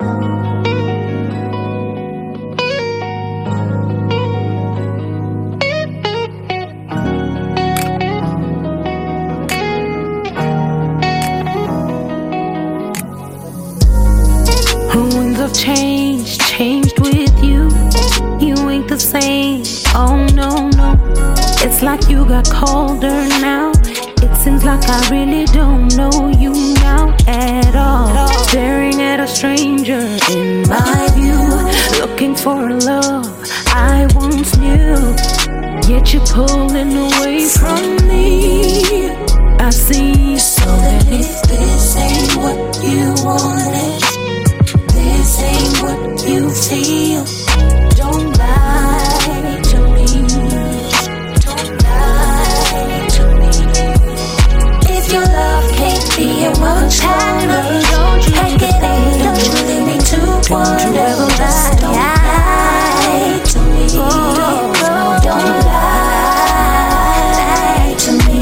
Winds of change, changed with you. You ain't the same, oh no, no. It's like you got colder now. It seems like I really don't know you now at all. Staring at a stranger in my view, looking for a love I once knew. Yet you're pulling away from me. I see. So that if this ain't what you wanted, this ain't what you feel, don't lie to me. Don't lie to me. If your love can't be a much longer, pack it up, don't you leave me to wonder. Just don't lie to me. Don't lie to me.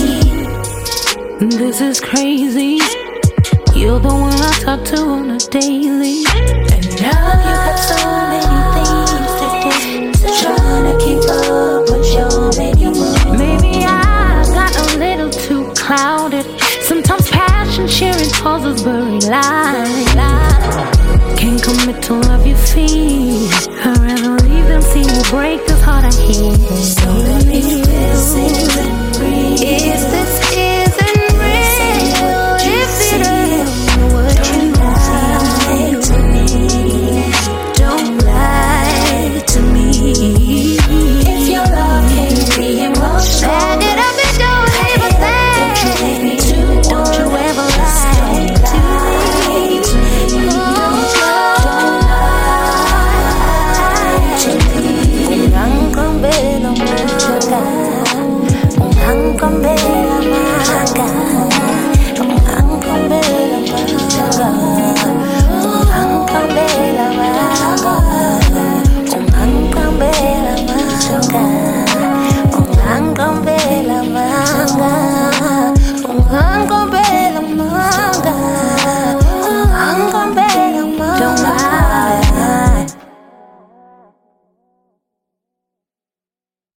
This is crazy. You're the one I talk to on a daily. And now you got so many things to do, trying to keep up with your baby mood. Maybe I got a little too clouded. Sometimes passion sharing causes buried lies. Can't commit to love you feel. I'd rather leave than see you break this heart I hear. So that if this isn't real, if this isn't real, if it ain't what you lie to me, don't lie to me. If your love can't be emotional, back it up and don't leave a thing. Don't you leave me to don't you ever lie to me. Don't lie to me. Un con velo, un con velo.